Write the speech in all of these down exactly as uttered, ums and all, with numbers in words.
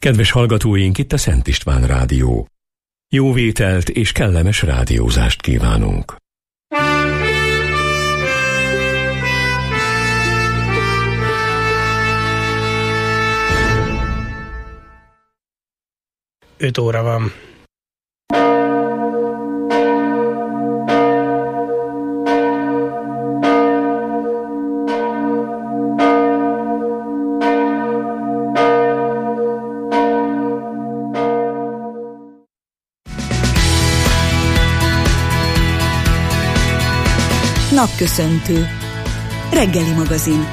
Kedves hallgatóink, itt a Szent István Rádió. Jó vételt és kellemes rádiózást kívánunk. öt óra van. Napköszöntő. Reggeli magazin.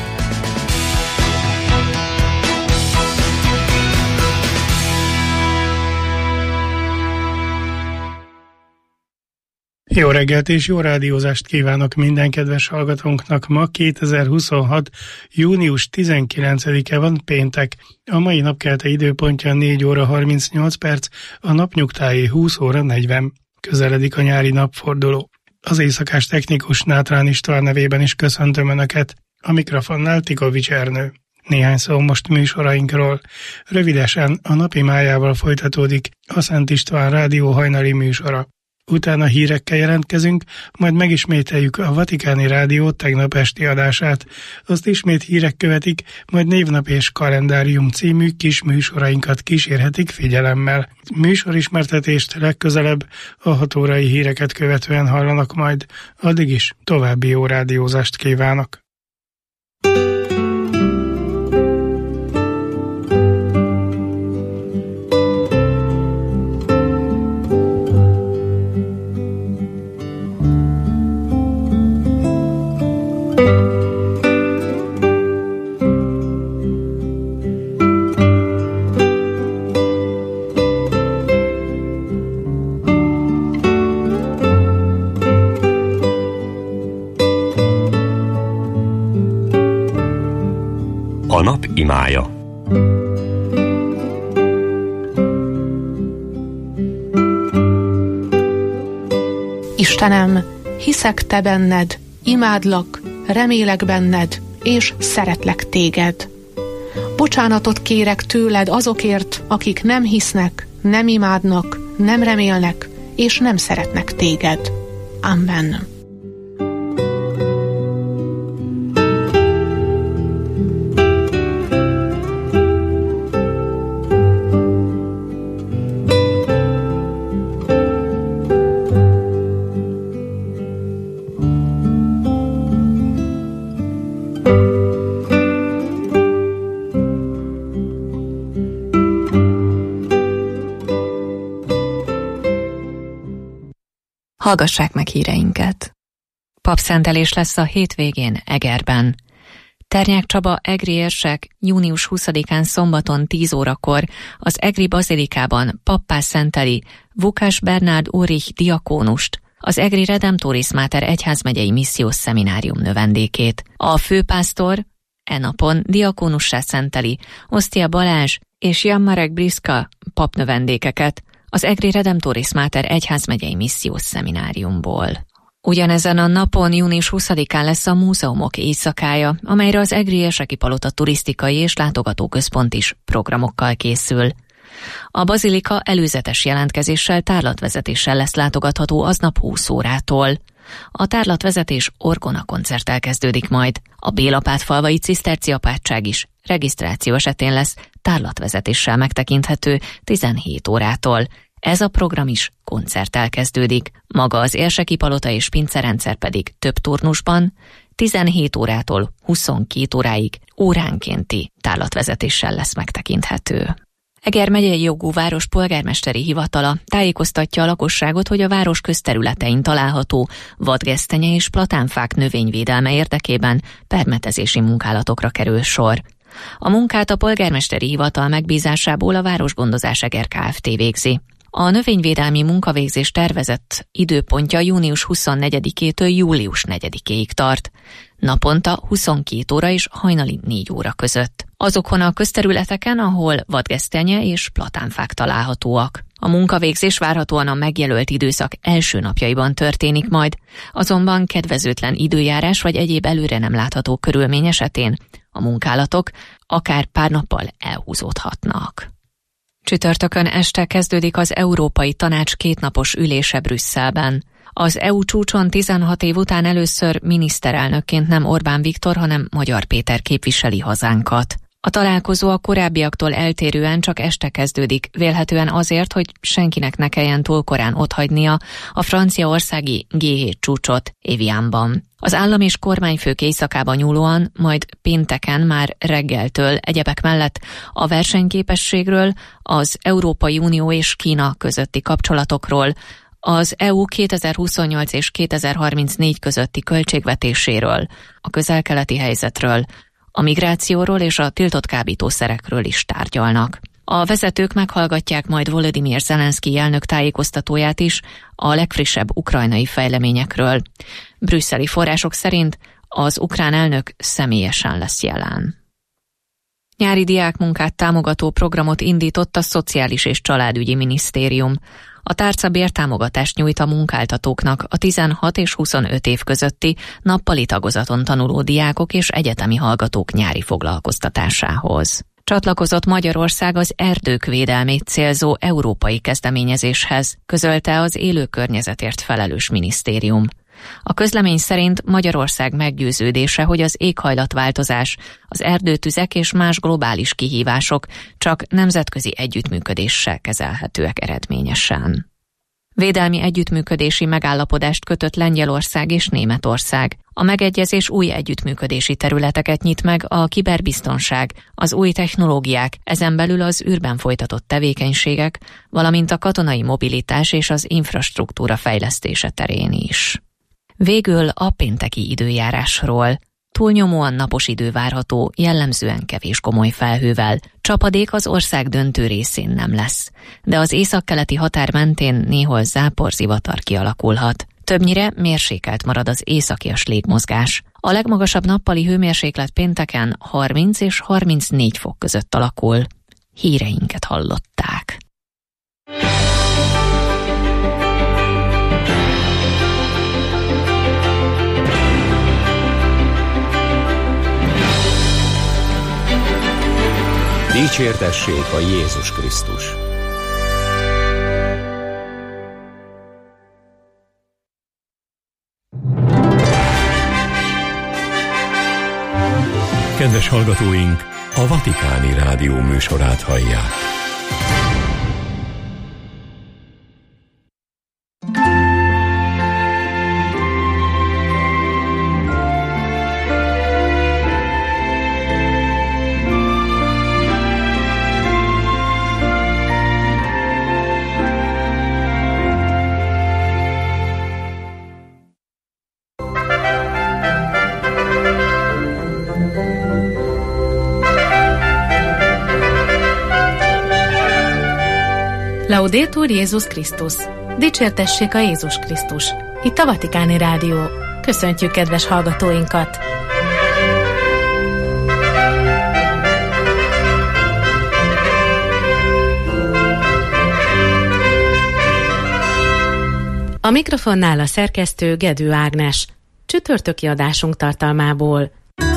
Jó reggelt és jó rádiózást kívánok minden kedves hallgatónknak. Ma kétezer-huszonhat. június tizenkilencedike van, péntek. A mai napkelte időpontja négy óra harmincnyolc perc, a napnyugtájé húsz óra negyven. Közeledik a nyári napforduló. Az éjszakás technikus Nátrán István nevében is köszöntöm Önöket. A mikrofonnál Tikovics Ernő. Néhány szó most műsorainkról. Rövidesen a napi májával folytatódik a Szent István Rádió hajnali műsora. Utána hírekkel jelentkezünk, majd megismételjük a Vatikáni Rádió tegnap esti adását. Azt ismét hírek követik, majd Névnap és Kalendárium című kis műsorainkat kísérhetik figyelemmel. Műsorismertetést legközelebb a hat órai híreket követően hallanak majd. Addig is további jó rádiózást kívánok! A nap imája. Istenem, hiszek te benned, imádlak, remélek benned, és szeretlek téged. Bocsánatot kérek tőled azokért, akik nem hisznek, nem imádnak, nem remélnek, és nem szeretnek téged. Amen. Hallgassák meg híreinket. Papszentelés lesz a hétvégén Egerben. Ternyák Csaba egri érsek június huszadikán szombaton tíz órakor az egri bazilikában pappá szenteli Vukas Bernárd Ulrich diakónust, az egri Redemptoris Mater egyházmegyei missziós szeminárium növendékét. A főpásztor e napon diakónussá szenteli Osztia Balázs és Jan Marek Briska papnövendékeket az egri Redemptoris Mater egyházmegyei missziós szemináriumból. Ugyanezen a napon június huszadikán lesz a múzeumok éjszakája, amelyre az egri érseki palota turisztikai és látogatóközpont is programokkal készül. A bazilika előzetes jelentkezéssel, tárlatvezetéssel lesz látogatható aznap húsz órától. A tárlatvezetés orgona koncerttel kezdődik majd. A Bélapátfalvai ciszterciapátság is regisztráció esetén lesz tárlatvezetéssel megtekinthető tizenhét órától. Ez a program is koncerttel kezdődik. Maga az érseki palota és pincerendszer pedig több turnusban tizenhét órától huszonkét óráig óránkénti tárlatvezetéssel lesz megtekinthető. Eger megyei jogú város polgármesteri hivatala tájékoztatja a lakosságot, hogy a város közterületein található vadgesztenye és platánfák növényvédelme érdekében permetezési munkálatokra kerül sor. A munkát a polgármesteri hivatal megbízásából a Városgondozás Eger Kft. Végzi. A növényvédelmi munkavégzés tervezett időpontja június huszonnegyedikétől július negyedikéig tart. Naponta huszonkét óra és hajnali négy óra között. Azokon a közterületeken, ahol vadgesztenye és platánfák találhatóak. A munkavégzés várhatóan a megjelölt időszak első napjaiban történik majd, azonban kedvezőtlen időjárás vagy egyéb előre nem látható körülmény esetén a munkálatok akár pár nappal elhúzódhatnak. Csütörtökön este kezdődik az Európai Tanács kétnapos ülése Brüsszelben. Az é u csúcson tizenhat év után először miniszterelnökként nem Orbán Viktor, hanem Magyar Péter képviseli hazánkat. A találkozó a korábbiaktól eltérően csak este kezdődik, vélhetően azért, hogy senkinek ne kelljen túl korán otthagynia a franciaországi gé hét csúcsot Évianban. Az állam és kormányfők éjszakában nyúlóan, majd pénteken már reggeltől egyebek mellett a versenyképességről, az Európai Unió és Kína közötti kapcsolatokról, az é u kétezer-huszonnyolc és kétezer-harmincnégy közötti költségvetéséről, a közel-keleti helyzetről, a migrációról és a tiltott kábítószerekről is tárgyalnak. A vezetők meghallgatják majd Volodymyr Zelenszkij elnök tájékoztatóját is a legfrissebb ukrajnai fejleményekről. Brüsszeli források szerint az ukrán elnök személyesen lesz jelen. Nyári diákmunkát támogató programot indított a Szociális és Családügyi Minisztérium. A tárca bértámogatást nyújt a munkáltatóknak a tizenhat és huszonöt év közötti nappali tagozaton tanuló diákok és egyetemi hallgatók nyári foglalkoztatásához. Csatlakozott Magyarország az erdők védelmét célzó európai kezdeményezéshez, közölte az élő környezetért felelős minisztérium. A közlemény szerint Magyarország meggyőződése, hogy az éghajlatváltozás, az erdőtüzek és más globális kihívások csak nemzetközi együttműködéssel kezelhetőek eredményesen. Védelmi együttműködési megállapodást kötött Lengyelország és Németország. A megegyezés új együttműködési területeket nyit meg a kiberbiztonság, az új technológiák, ezen belül az űrben folytatott tevékenységek, valamint a katonai mobilitás és az infrastruktúra fejlesztése terén is. Végül a pénteki időjárásról. Túlnyomóan napos idő várható, jellemzően kevés gomoly felhővel. Csapadék az ország döntő részén nem lesz, de az északkeleti határ mentén néhol záporzivatar kialakulhat. Többnyire mérsékelt marad az északias légmozgás. A legmagasabb nappali hőmérséklet pénteken harminc és harmincnégy fok között alakul. Híreinket hallották. Dicsértessék a Jézus Krisztus! Kedves hallgatóink, a Vatikáni Rádió műsorát hallják. Laudetur Jézus Krisztus! Dicsértessék a Jézus Krisztus! Itt a Vatikáni Rádió. Köszöntjük kedves hallgatóinkat! A mikrofonnál a szerkesztő Gedő Ágnes. Csütörtöki adásunk tartalmából.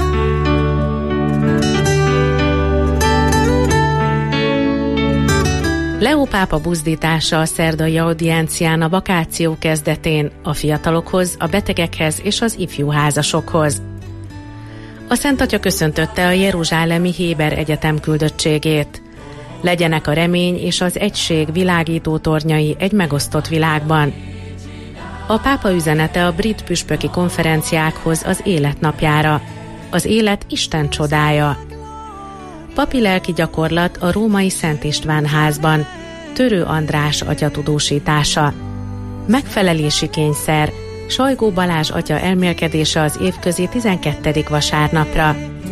Leó pápa buzdítása a szerdai audiencián a vakáció kezdetén a fiatalokhoz, a betegekhez és az ifjú házasokhoz. A Szent Atya köszöntötte a jeruzsálemi Héber Egyetem küldöttségét. Legyenek a remény és az egység világító tornyai egy megosztott világban. A pápa üzenete a brit püspöki konferenciákhoz az életnapjára. Az élet Isten csodája. Papi lelki gyakorlat a római Szent István házban, Törő András atya tudósítása. Megfelelési kényszer, Sajgó Balázs atya elmélkedése az évközi tizenkettedik vasárnapra.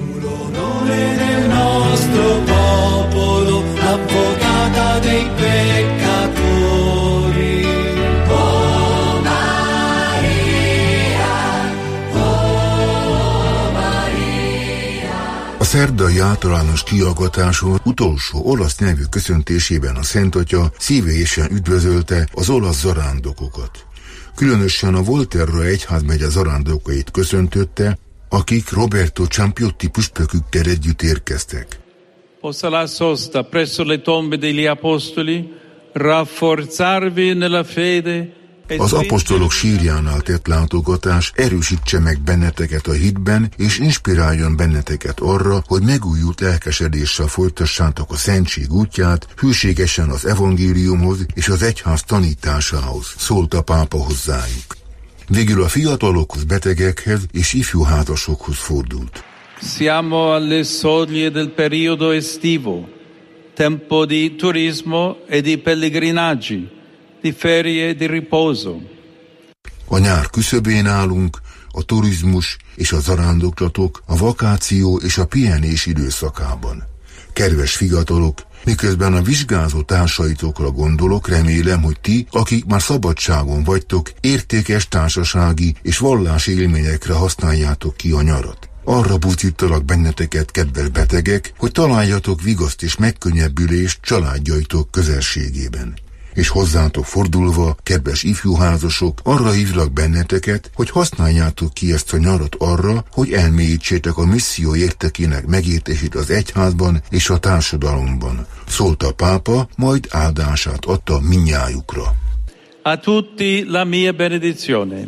A szerdai általános kihallgatású utolsó olasz nyelvű köszöntésében a Szent Atya szívélyesen üdvözölte az olasz zarándokokat. Különösen a Volterra egyházmegye zarándokait köszöntötte, akik Roberto Ciampiotti püspökükkel együtt érkeztek. possa la sosta presso le tombe degli apostoli rafforzarvi nella fede. Az apostolok sírjánál tett látogatás erősítse meg benneteket a hitben, és inspiráljon benneteket arra, hogy megújult lelkesedéssel folytassátok a szentség útját, hűségesen az evangéliumhoz és az egyház tanításához, szólt a pápa hozzájuk. Végül a fiatalokhoz, betegekhez és ifjú házasokhoz fordult. Siamo alle soglie del periodo estivo, tempo di turismo e di pellegrinaggi, di ferie e di riposo. A nyár küszöbén állunk, a turizmus és a zarándoklatok, a vakáció és a pihenés időszakában. Kedves fiatalok, miközben a vizsgázó társaitokra gondolok, remélem, hogy ti, akik már szabadságon vagytok, értékes társasági és vallási élményekre használjátok ki a nyarat. Arra buzdítalak benneteket, kedves betegek, hogy találjatok vigaszt és megkönnyebbülést családjaitok közelségében. És hozzátok fordulva, kedves ifjúházasok, arra hívlak benneteket, hogy használjátok ki ezt a nyarat arra, hogy elmélyítsétek a misszió értekének megértését az egyházban és a társadalomban. Szólt a pápa, majd áldását adta minnyájukra. A tutti la mia benedizione.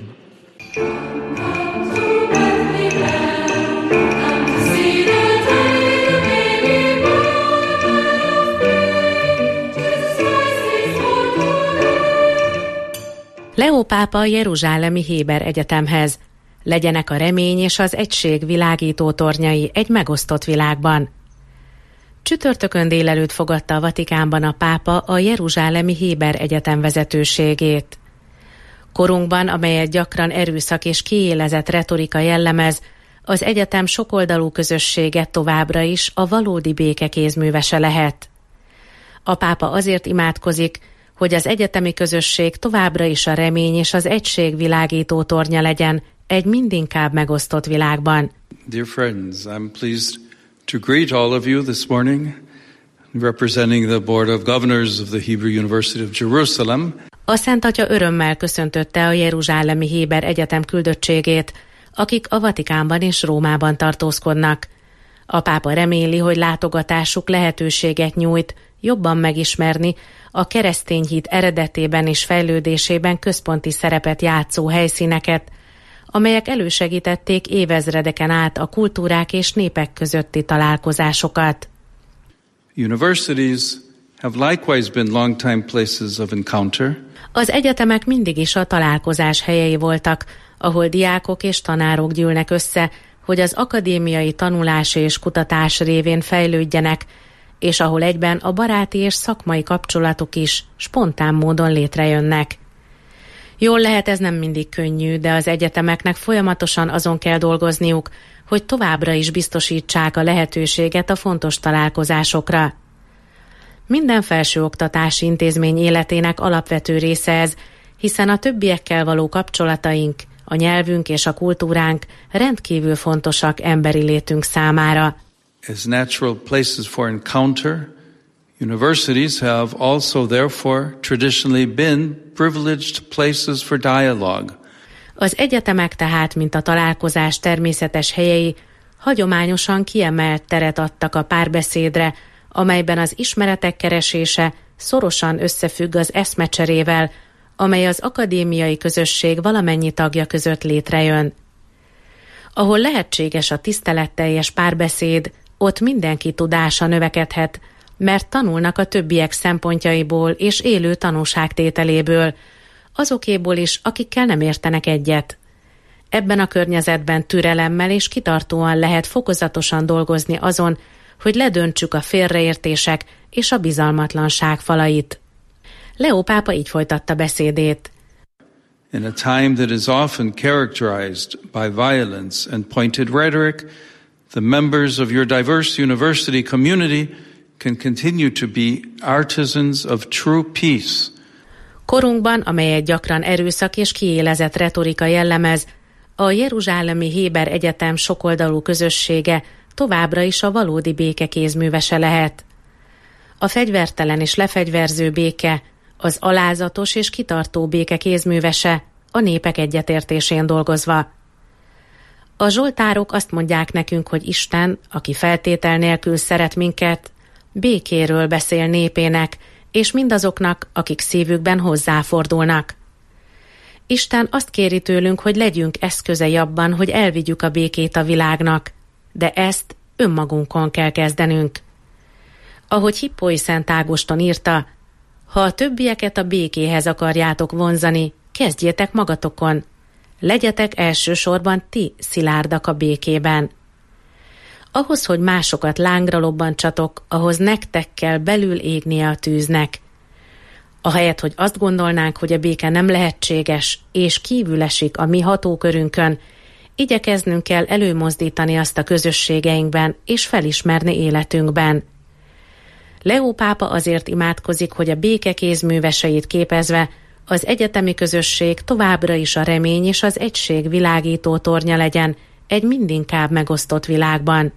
Leó pápa Jeruzsálemi Héber Egyetemhez. Legyenek a remény és az egység világító tornyai egy megosztott világban. Csütörtökön délelőtt fogadta a Vatikánban a pápa a Jeruzsálemi Héber Egyetem vezetőségét. Korunkban, amelyet gyakran erőszak és kiélezett retorika jellemez, az egyetem sokoldalú közössége továbbra is a valódi béke kézművese lehet. A pápa azért imádkozik, hogy az egyetemi közösség továbbra is a remény és az egység világító tornya legyen egy mindinkább megosztott világban. Dear friends, I'm pleased to greet all of you this morning, representing the Board of Governors of the Hebrew University of Jerusalem. A Szent Atya örömmel köszöntötte a Jeruzsálemi Héber Egyetem küldöttségét, akik a Vatikánban és Rómában tartózkodnak. A pápa reméli, hogy látogatásuk lehetőséget nyújt jobban megismerni a keresztény hit eredetében és fejlődésében központi szerepet játszó helyszíneket, amelyek elősegítették évezredeken át a kultúrák és népek közötti találkozásokat. Universities have likewise been long-time places of encounter. Az egyetemek mindig is a találkozás helyei voltak, ahol diákok és tanárok gyűlnek össze, hogy az akadémiai tanulás és kutatás révén fejlődjenek, és ahol egyben a baráti és szakmai kapcsolatok is spontán módon létrejönnek. Jól lehet, ez nem mindig könnyű, de az egyetemeknek folyamatosan azon kell dolgozniuk, hogy továbbra is biztosítsák a lehetőséget a fontos találkozásokra. Minden felsőoktatási intézmény életének alapvető része ez, hiszen a többiekkel való kapcsolataink, a nyelvünk és a kultúránk rendkívül fontosak emberi létünk számára. As natural places for encounter, universities have also therefore traditionally been privileged places for dialogue. Az egyetemek tehát, mint a találkozás természetes helyei, hagyományosan kiemelt teret adtak a párbeszédre, amelyben az ismeretek keresése szorosan összefügg az eszmecserével, amely az akadémiai közösség valamennyi tagja között létrejön. Ahol lehetséges a tiszteletteljes párbeszéd, ott mindenki tudása növekedhet, mert tanulnak a többiek szempontjaiból és élő tanúságtételéből, azokéból is, akikkel nem értenek egyet. Ebben a környezetben türelemmel és kitartóan lehet fokozatosan dolgozni azon, hogy ledöntsük a félreértések és a bizalmatlanság falait. Leó pápa így folytatta beszédét. In a time that is often characterized by violence and pointed rhetoric, the members of your diverse university community can continue to be artisans of true peace. Korunkban, amelyet gyakran erőszak és kiélezett retorika jellemez, a Jeruzsálemi Héber Egyetem sokoldalú közössége továbbra is a valódi béke kézművese lehet. A fegyvertelen és lefegyverző béke, az alázatos és kitartó béke kézművese, a népek egyetértésén dolgozva. A zsoltárok azt mondják nekünk, hogy Isten, aki feltétel nélkül szeret minket, békéről beszél népének, és mindazoknak, akik szívükben hozzáfordulnak. Isten azt kéri tőlünk, hogy legyünk eszközei abban, hogy elvigyük a békét a világnak, de ezt önmagunkon kell kezdenünk. Ahogy Hippói Szent Ágoston írta, ha a többieket a békéhez akarjátok vonzani, kezdjétek magatokon. Legyetek elsősorban ti szilárdak a békében. Ahhoz, hogy másokat lángra lobbantsatok, ahhoz nektek kell belül égnie a tűznek. Ahelyett, hogy azt gondolnánk, hogy a béke nem lehetséges, és kívül esik a mi hatókörünkön, igyekeznünk kell előmozdítani azt a közösségeinkben, és felismerni életünkben. Leó pápa azért imádkozik, hogy a béke kézműveseit képezve az egyetemi közösség továbbra is a remény és az egység világító tornya legyen egy mindinkább megosztott világban.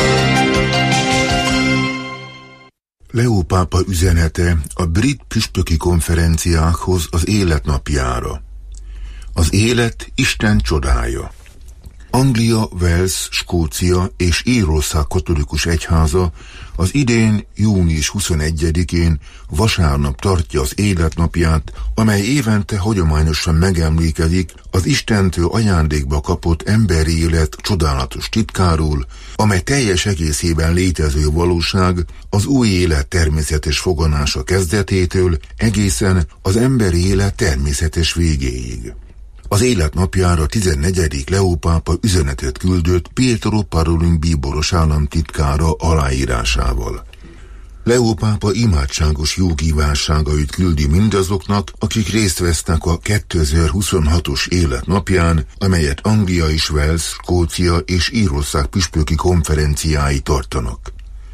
Leó pápa üzenete a brit püspöki konferenciákhoz az életnapjára. Az élet Isten csodája. Anglia, Wales, Skócia és Írország katolikus egyháza az idén június huszonegyedikén vasárnap tartja az életnapját, amely évente hagyományosan megemlékezik az Istentől ajándékba kapott emberi élet csodálatos titkáról, amely teljes egészében létező valóság az új élet természetes foganása kezdetétől egészen az emberi élet természetes végéig. Az életnapjára tizennegyedik Leó pápa üzenetet küldött Pietro Parolin bíboros államtitkára aláírásával. Leó pápa imádságos jó kívánságait küldi mindazoknak, akik részt vesznek a kétezer-huszonhatos életnapján, amelyet Anglia és Wales, Skócia és Írország püspöki konferenciái tartanak.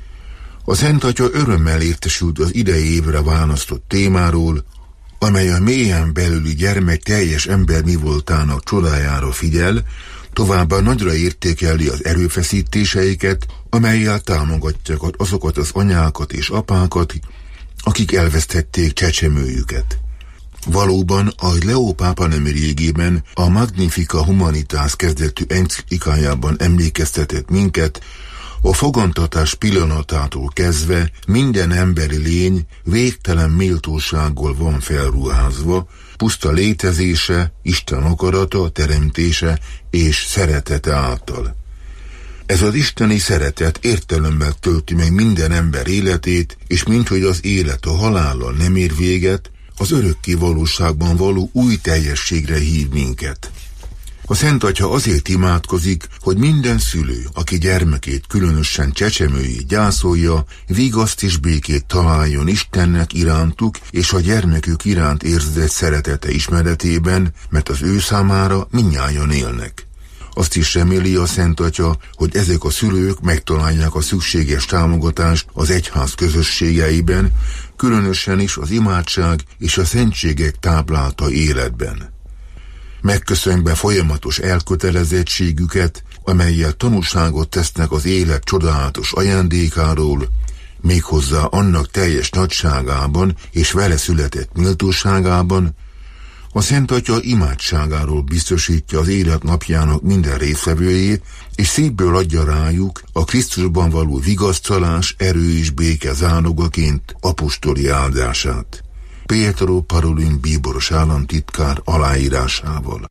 A Szent Atya örömmel értesült az idei évre választott témáról, amely a mélyen belüli gyermek teljes ember mi voltának csodájára figyel, továbbá nagyra értékeli az erőfeszítéseiket, amellyel támogatják azokat az anyákat és apákat, akik elvesztették csecsemőjüket. Valóban, ahogy Leó pápa nem régében a Magnifica Humanitas kezdetű enciklikájában emlékeztetett minket, a fogantatás pillanatától kezdve minden emberi lény végtelen méltósággal van felruházva, puszta létezése, Isten akarata, teremtése és szeretete által. Ez az isteni szeretet értelemmel tölti meg minden ember életét, és minthogy az élet a halállal nem ér véget, az örökké valóságban való új teljességre hív minket. A Szent Atya azért imádkozik, hogy minden szülő, aki gyermekét, különösen csecsemőjét gyászolja, vigaszt és békét találjon Istennek irántuk és a gyermekük iránt érzett szeretete ismeretében, mert az ő számára mindnyájan élnek. Azt is reméli a Szent Atya, hogy ezek a szülők megtalálják a szükséges támogatást az egyház közösségeiben, különösen is az imádság és a szentségek táplálta életben. Megköszönve folyamatos elkötelezettségüket, amellyel tanúságot tesznek az élet csodálatos ajándékáról, méghozzá annak teljes nagyságában és vele született méltóságában, a Szent Atya imádságáról biztosítja az élet napjának minden résztvevőjét, és szívből adja rájuk a Krisztusban való vigasztalás, erő és béke zálogaként apostoli áldását. Pietro Parolin bíboros államtitkár aláírásával.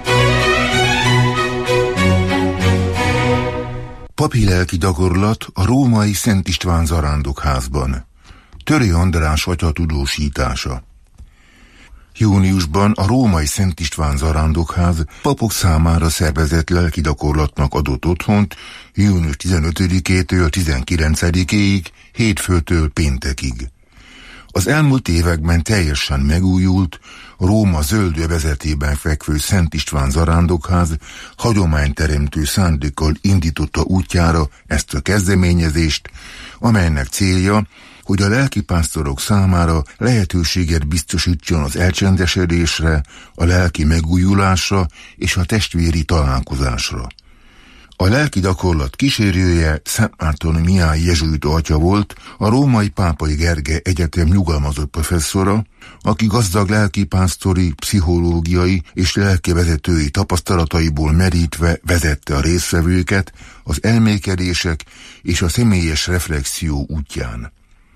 Papi lelki gyakorlat a római Szent István zarándokházban. Törő András atya tudósítása. Júniusban a római Szent István zarándokház papok számára szervezett lelki gyakorlatnak adott otthont június tizenötödikétől tizenkilencedikéig, hétfőtől péntekig. Az elmúlt években teljesen megújult, Róma zöld övezetében fekvő Szent István zarándokház hagyományteremtő szándékkal indította útjára ezt a kezdeményezést, amelynek célja, hogy a lelkipásztorok számára lehetőséget biztosítson az elcsendesedésre, a lelki megújulásra és a testvéri találkozásra. A lelki gyakorlat kísérője Szent Márton Mihály jezsuita atya volt, a római Pápai Gergely Egyetem nyugalmazott professzora, aki gazdag lelkipásztori, pszichológiai és lelkivezetői tapasztalataiból merítve vezette a résztvevőket az elmékedések és a személyes reflexió útján.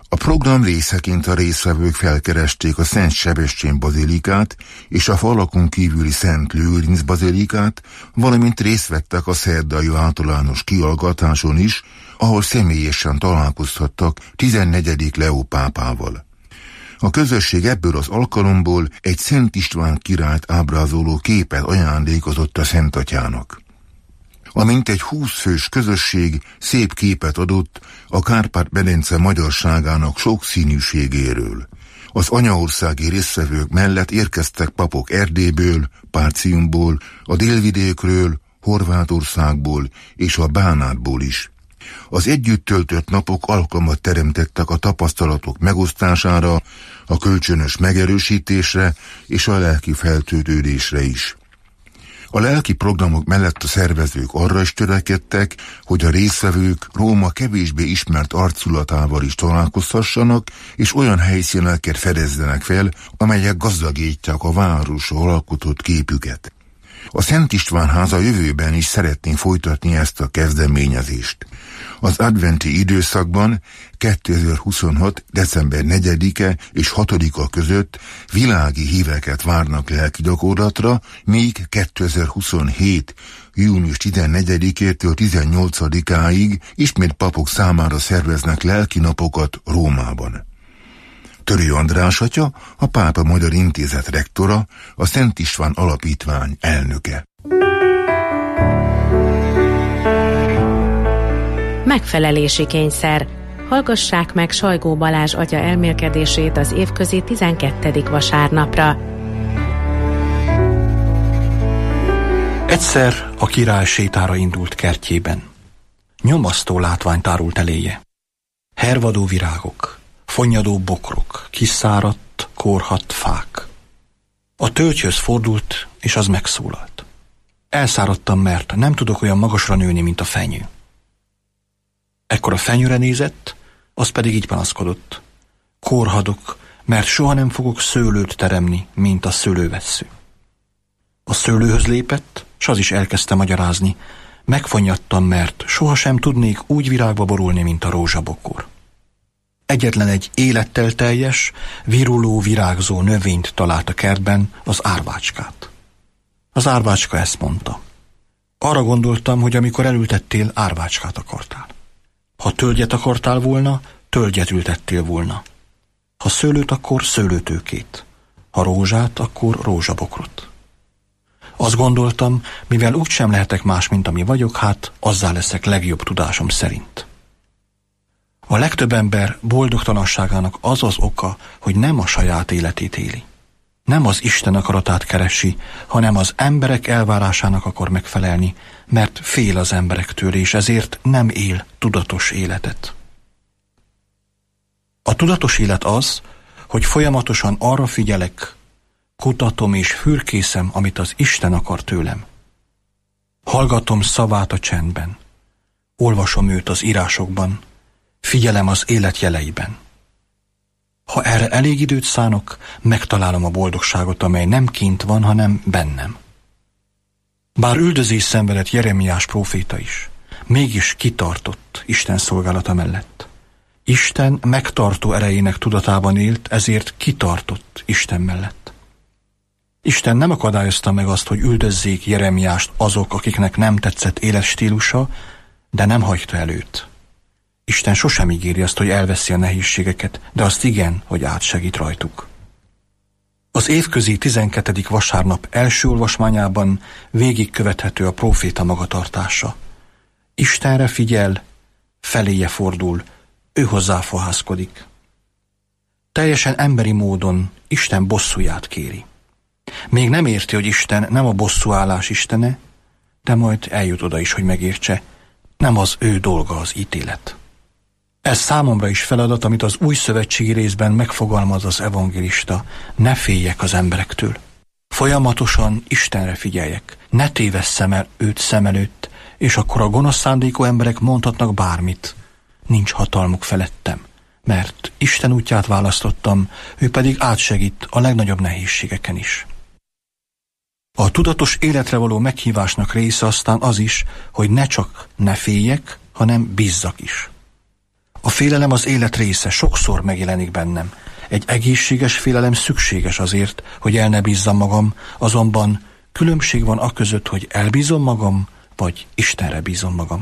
A program részeként a résztvevők felkeresték a Szent Sebestyén bazilikát és a falakon kívüli Szent Lőrinc bazilikát, valamint részt vettek a szerdai általános kihallgatáson is, ahol személyesen találkozhattak tizennegyedik Leó pápával. A közösség ebből az alkalomból egy Szent István királyt ábrázoló képet ajándékozott a Szent Atyának. A mintegy húsz fős közösség szép képet adott a Kárpát-medence magyarságának sokszínűségéről. Az anyaországi résztvevők mellett érkeztek papok Erdélyből, Párciumból, a délvidékről, Horvátországból és a Bánátból is. Az együtt töltött napok alkalmat teremtettek a tapasztalatok megosztására, a kölcsönös megerősítésre és a lelki feltöltődésre is. A lelki programok mellett a szervezők arra is törekedtek, hogy a résztvevők Róma kevésbé ismert arculatával is találkozhassanak, és olyan helyszíneket fedezzenek fel, amelyek gazdagítják a városról alkotott képüket. A Szent István háza jövőben is szeretné folytatni ezt a kezdeményezést. Az adventi időszakban kétezer-huszonhat. december negyedike és hatodika között világi híveket várnak lelki gyakorlatra, míg kétezer-huszonhét. június tizennegyedikétől tizennyolcadikáig ismét papok számára szerveznek lelki napokat Rómában. Törő András atya, a Pápa Magyar Intézet rektora, a Szent István Alapítvány elnöke. Megfelelési kényszer. Hallgassák meg Sajgó Balázs atya elmélkedését az évközi tizenkettedik vasárnapra. Egyszer a király sétára indult kertjében. Nyomasztó látvány tárult eléje. Hervadó virágok, fonnyadó bokrok, kiszáradt, korhadt fák. A tölgyhöz fordult, és az megszólalt. Elszáradtam, mert nem tudok olyan magasra nőni, mint a fenyő. Ekkor a fenyőre nézett, az pedig így panaszkodott. Korhadok, mert soha nem fogok szőlőt teremni, mint a szőlővessző. A szőlőhöz lépett, s az is elkezdte magyarázni. Megfonnyadtam, mert sohasem tudnék úgy virágba borulni, mint a rózsabokor. Egyetlen egy élettel teljes, viruló, virágzó növényt talált a kertben, az árvácskát. Az árvácska ezt mondta. Arra gondoltam, hogy amikor elültettél, árvácskát akartál. Ha tölgyet akartál volna, tölgyet ültettél volna. Ha szőlőt, akkor szőlőtőkét. Ha rózsát, akkor rózsabokrot. Azt gondoltam, mivel úgysem lehetek más, mint ami vagyok, hát azzá leszek legjobb tudásom szerint. A legtöbb ember boldogtalanságának az az oka, hogy nem a saját életét éli. Nem az Isten akaratát keresi, hanem az emberek elvárásának akar megfelelni, mert fél az emberektől, és ezért nem él tudatos életet. A tudatos élet az, hogy folyamatosan arra figyelek, kutatom és fürkészem, amit az Isten akar tőlem. Hallgatom szavát a csendben, olvasom őt az írásokban, figyelem az élet jeleiben. Ha erre elég időt szánok, megtalálom a boldogságot, amely nem kint van, hanem bennem. Bár üldözés szenvedett Jeremiás próféta is, mégis kitartott Isten szolgálata mellett. Isten megtartó erejének tudatában élt, ezért kitartott Isten mellett. Isten nem akadályozta meg azt, hogy üldözzék Jeremiást azok, akiknek nem tetszett életstílusa, de nem hagyta el őt. Isten sosem ígéri azt, hogy elveszi a nehézségeket, de azt igen, hogy átsegít rajtuk. Az évközi tizenkettedik vasárnap első olvasmányában végigkövethető a próféta magatartása. Istenre figyel, feléje fordul, ő hozzá fohászkodik. Teljesen emberi módon Isten bosszúját kéri. Még nem érti, hogy Isten nem a bosszúállás istene, de majd eljut oda is, hogy megértse, nem az ő dolga az ítélet. Ez számomra is feladat, amit az új szövetségi részben megfogalmaz az evangélista. Ne féljek az emberektől. Folyamatosan Istenre figyeljek. Ne tévesszem el őt szem előtt, és akkor a gonosz szándékú emberek mondhatnak bármit. Nincs hatalmuk felettem, mert Isten útját választottam, ő pedig átsegít a legnagyobb nehézségeken is. A tudatos életre való meghívásnak része aztán az is, hogy ne csak ne féljek, hanem bízzak is. A félelem az élet része, sokszor megjelenik bennem. Egy egészséges félelem szükséges azért, hogy el ne bízzam magam, azonban különbség van aközött, hogy elbízom magam, vagy Istenre bízom magam.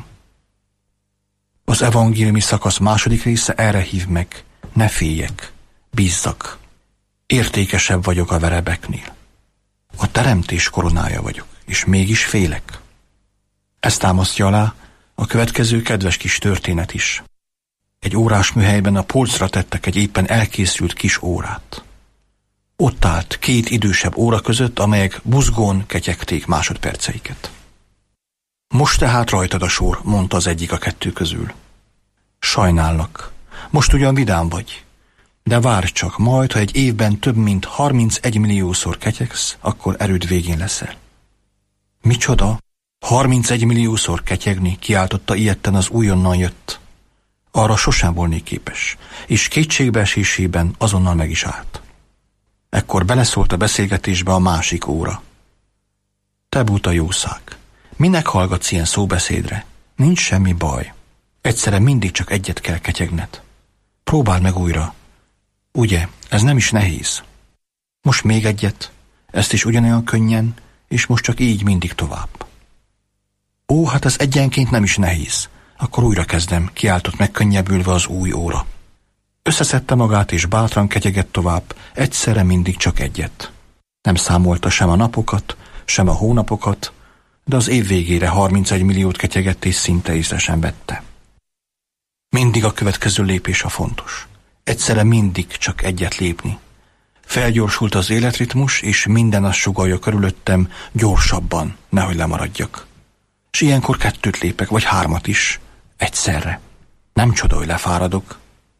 Az evangéliumi szakasz második része erre hív meg: ne féljek, bízzak. Értékesebb vagyok a verebeknél. A teremtés koronája vagyok, és mégis félek. Ezt támasztja alá a következő kedves kis történet is. Egy órás műhelyben a polcra tettek egy éppen elkészült kis órát. Ott állt két idősebb óra között, amelyek buzgón ketyegték másodperceiket. Most tehát rajtad a sor, mondta az egyik a kettő közül. Sajnállak, most ugyan vidám vagy, de várj csak, majd, ha egy évben több mint harmincegy milliószor ketyegsz, akkor erőd végén leszel. Micsoda? harmincegy milliószor ketyegni, kiáltotta ijedten az újonnan jött. Arra sosem volnék képes, és kétségbeesésében azonnal meg is állt. Ekkor beleszólt a beszélgetésbe a másik óra. Te buta jószág, minek hallgatsz ilyen szóbeszédre? Nincs semmi baj. Egyszerre mindig csak egyet kell ketyegned. Próbáld meg újra. Ugye, ez nem is nehéz. Most még egyet, ezt is ugyanolyan könnyen, és most csak így mindig tovább. Ó, hát ez egyenként nem is nehéz. Akkor újra kezdem, kiáltott megkönnyebbülve az új óra. Összeszedte magát, és bátran ketyegett tovább, egyszerre mindig csak egyet. Nem számolta sem a napokat, sem a hónapokat, de az év végére harmincegy milliót ketyegett, és szinte észre sem vette. Mindig a következő lépés a fontos. Egyszerre mindig csak egyet lépni. Felgyorsult az életritmus, és minden azt sugallja körülöttem, gyorsabban, nehogy lemaradjak. S ilyenkor kettőt lépek, vagy hármat is, egyszerre. Nem csoda, hogy lefáradok.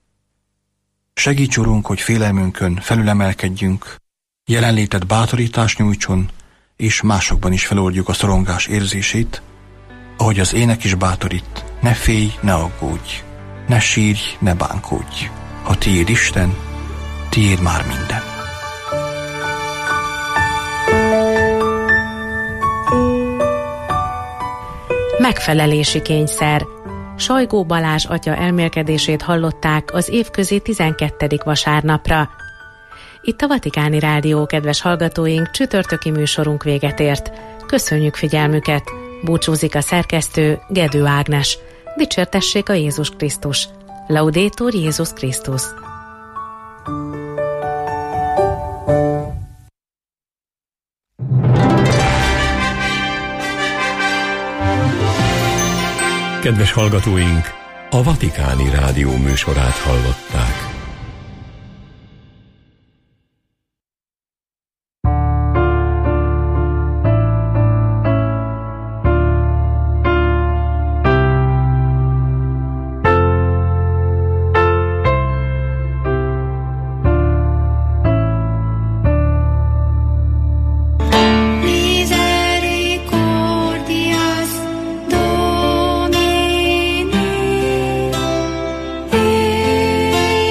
Segíts, Urunk, hogy félelmünkön felülemelkedjünk, jelenléted bátorítást nyújtson, és másokban is feloldjuk a szorongás érzését, ahogy az ének is bátorít: ne félj, ne aggódj, ne sírj, ne bánkódj. Ha tiéd Isten, tiéd már minden. Megfelelési kényszer. Sajgó Balázs atya elmélkedését hallották az évközi tizenkettedik vasárnapra. Itt a Vatikáni Rádió, kedves hallgatóink, csütörtöki műsorunk véget ért. Köszönjük figyelmüket! Búcsúzik a szerkesztő, Gedő Ágnes. Dicsértessék a Jézus Krisztus! Laudetur Jézus Krisztus! Kedves hallgatóink, a Vatikáni Rádió műsorát hallották. Domine,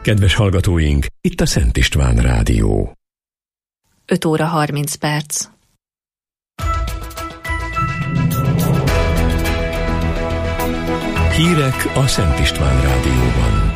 Kedves hallgatóink, itt a Szent István Rádió. öt óra harminc perc. Hírek a Szent István Rádióban.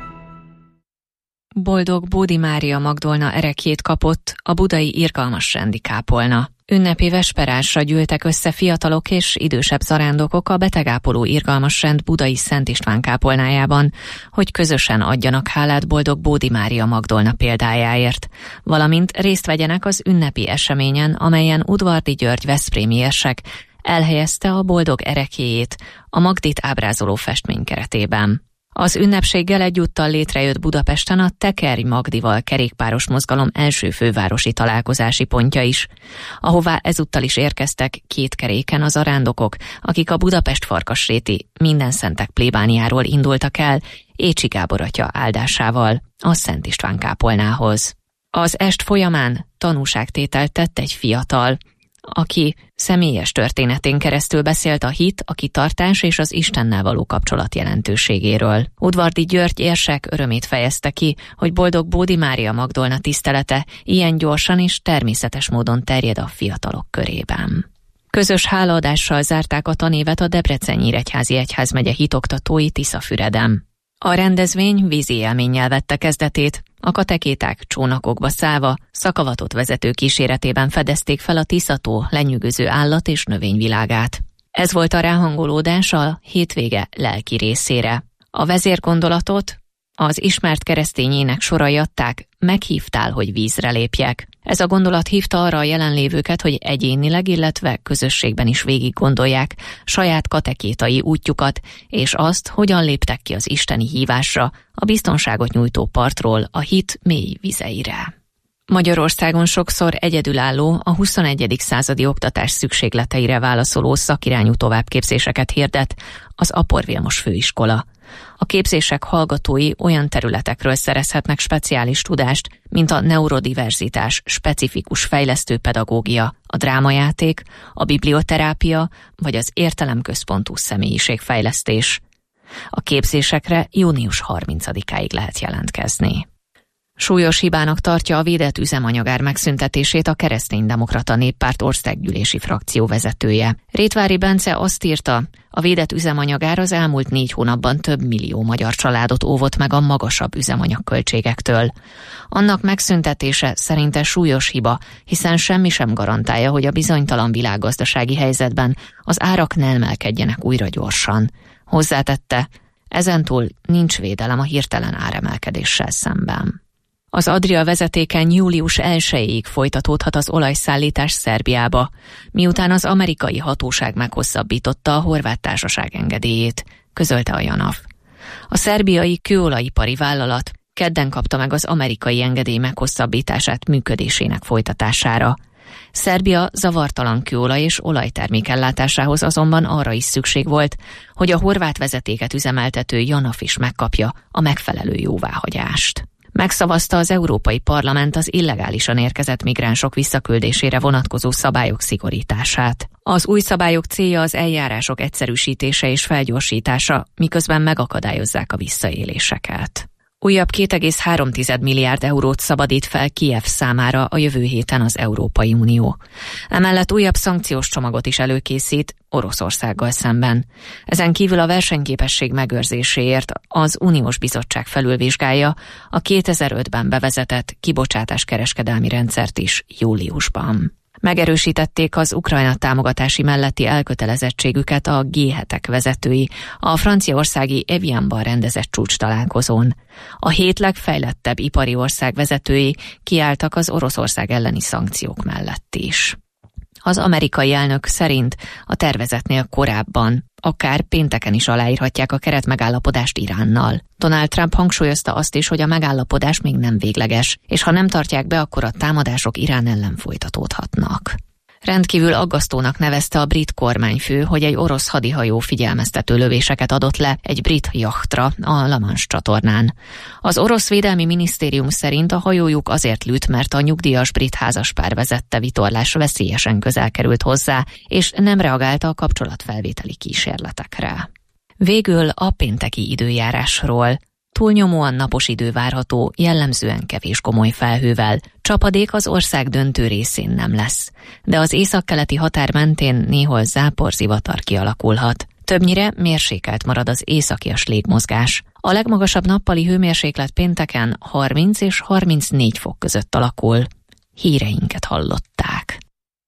Boldog Bódi Mária Magdolna ereklyét kapott a budai irgalmas rendi kápolna. Ünnepi vesperásra gyűltek össze fiatalok és idősebb zarándokok a betegápoló irgalmas rend budai Szent István kápolnájában, hogy közösen adjanak hálát Boldog Bódi Mária Magdolna példájáért, valamint részt vegyenek az ünnepi eseményen, amelyen Udvardi György veszprémi érsek elhelyezte a boldog ereklyéjét a Magdit ábrázoló festmény keretében. Az ünnepséggel egyúttal létrejött Budapesten a Tekerj Magdival kerékpáros mozgalom első fővárosi találkozási pontja is, ahová ezúttal is érkeztek két keréken az arándokok, akik a Budapest-Farkasréti Mindenszentek plébániáról indultak el Écsi Gábor atya áldásával a Szent István kápolnához. Az est folyamán tanúságtételt tett egy fiatal, aki személyes történetén keresztül beszélt a hit, a kitartás és az Istennel való kapcsolat jelentőségéről. Udvardi György érsek örömét fejezte ki, hogy Boldog Bódi Mária Magdolna tisztelete ilyen gyorsan és természetes módon terjed a fiatalok körében. Közös hálaadással zárták a tanévet a Debrecen-Nyíregyházi Egyházmegye hitoktatói Tiszafüreden. A rendezvény vízi élménnyel vette kezdetét, a katekéták csónakokba szállva szakavatott vezető kíséretében fedezték fel a Tiszató lenyűgöző állat- és növényvilágát. Ez volt a ráhangolódás a hétvége lelki részére. A vezérgondolatot az ismert keresztény ének sorai adták, meghívtál, hogy vízre lépjek. Ez a gondolat hívta arra a jelenlévőket, hogy egyénileg, illetve közösségben is végig gondolják saját katekétai útjukat, és azt, hogyan léptek ki az isteni hívásra, a biztonságot nyújtó partról a hit mély vizeire. Magyarországon sokszor egyedülálló, a huszonegyedik századi oktatás szükségleteire válaszoló szakirányú továbbképzéseket hirdet az Apor Vilmos Főiskola. A képzések hallgatói olyan területekről szerezhetnek speciális tudást, mint a neurodiverzitás, specifikus fejlesztő pedagógia, a drámajáték, a biblioterápia vagy az értelemközpontú személyiségfejlesztés. A képzésekre június harmincadikáig lehet jelentkezni. Súlyos hibának tartja a védett üzemanyagár megszüntetését a Kereszténydemokrata Néppárt országgyűlési frakció vezetője. Rétvári Bence azt írta, a védett üzemanyagár az elmúlt négy hónapban több millió magyar családot óvott meg a magasabb üzemanyagköltségektől. Annak megszüntetése szerinte súlyos hiba, hiszen semmi sem garantálja, hogy a bizonytalan világgazdasági helyzetben az árak ne emelkedjenek újra gyorsan. Hozzátette, ezentúl nincs védelem a hirtelen áremelkedéssel szemben. Az Adria vezetéken július elsejéig folytatódhat az olajszállítás Szerbiába, miután az amerikai hatóság meghosszabbította a horvát társaság engedélyét, közölte a JANAF. A szerbiai kőolajipari vállalat kedden kapta meg az amerikai engedély meghosszabbítását működésének folytatására. Szerbia zavartalan kőolaj és olajtermék ellátásához azonban arra is szükség volt, hogy a horvát vezetéket üzemeltető JANAF is megkapja a megfelelő jóváhagyást. Megszavazta az Európai Parlament az illegálisan érkezett migránsok visszaküldésére vonatkozó szabályok szigorítását. Az új szabályok célja az eljárások egyszerűsítése és felgyorsítása, miközben megakadályozzák a visszaéléseket. Újabb két egész három milliárd eurót szabadít fel Kijev számára a jövő héten az Európai Unió. Emellett újabb szankciós csomagot is előkészít Oroszországgal szemben. Ezen kívül a versenyképesség megőrzéséért az Uniós Bizottság felülvizsgálja a kétezer-ötben bevezetett kibocsátáskereskedelmi rendszert is júliusban. Megerősítették az Ukrajna támogatási melletti elkötelezettségüket a gé hetek vezetői a franciaországi Evianban rendezett csúcs találkozón. A hét legfejlettebb ipari ország vezetői kiálltak az Oroszország elleni szankciók mellett is. Az amerikai elnök szerint a tervezetnél korábban, akár pénteken is aláírhatják a keretmegállapodást Iránnal. Donald Trump hangsúlyozta azt is, hogy a megállapodás még nem végleges, és ha nem tartják be, akkor a támadások Irán ellen folytatódhatnak. Rendkívül aggasztónak nevezte a brit kormányfő, hogy egy orosz hadihajó figyelmeztető lövéseket adott le egy brit jachtra a La Manche csatornán. Az orosz védelmi minisztérium szerint a hajójuk azért lőtt, mert a nyugdíjas brit házaspár vezette vitorlás veszélyesen közel került hozzá, és nem reagálta a kapcsolatfelvételi kísérletekre. Végül a pénteki időjárásról. túlnyomóan napos idő várható, jellemzően kevés komoly felhővel. Csapadék az ország döntő részén nem lesz, de az északkeleti határ mentén néhol záporzivatar kialakulhat. Többnyire mérsékelt marad az északias légmozgás. A legmagasabb nappali hőmérséklet pénteken harminc és harmincnégy fok között alakul. Híreinket hallották.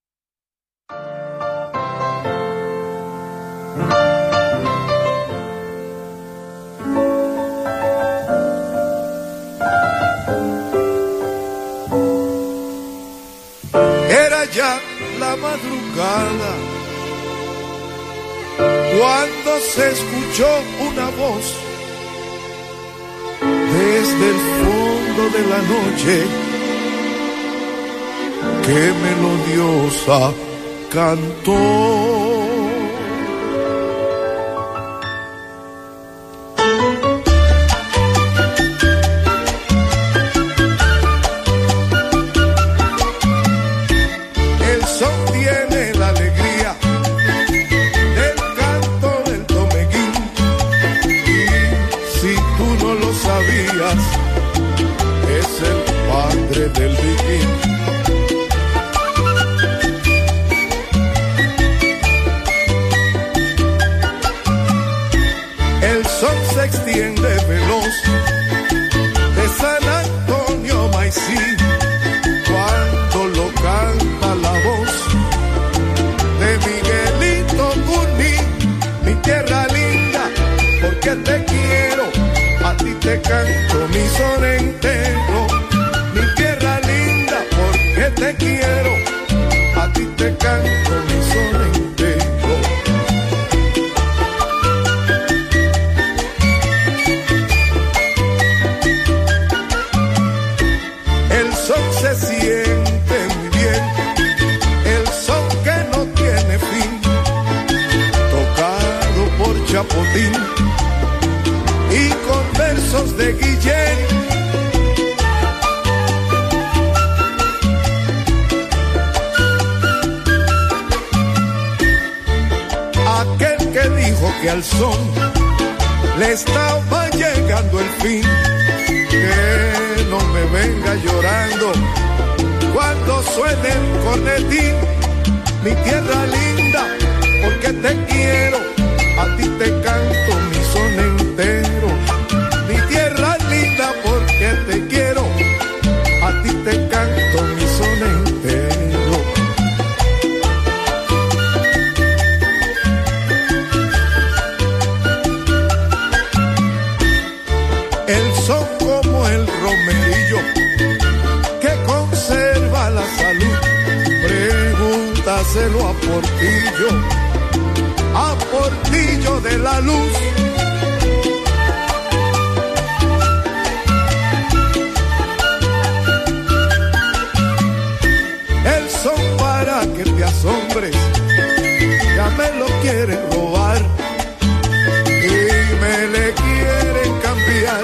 Era ya la madrugada cuando se escuchó una voz desde el fondo de la noche que melodiosa cantó. Del viking. El sol se extiende veloz de San Antonio Maicí cuando lo canta la voz de Miguelito Cuní, mi tierra linda, porque te quiero, a ti te canto mi son entero. Te quiero, a ti te canto mi son entero. El sol se siente muy bien, el sol que no tiene fin, tocado por Chapotín y con versos de Guillén. Que al son le estaba llegando el fin, que no me venga llorando cuando suene el cornetín. Mi tierra linda, porque te quiero, a ti te canto mi son entero. Mi tierra linda, porque te quiero, a ti te canto mi son entero. Son como el romerillo que conserva la salud. Pregúntaselo a Portillo, a Portillo de la Luz. El son para que te asombres, ya me lo quieren robar y me le quieren cambiar.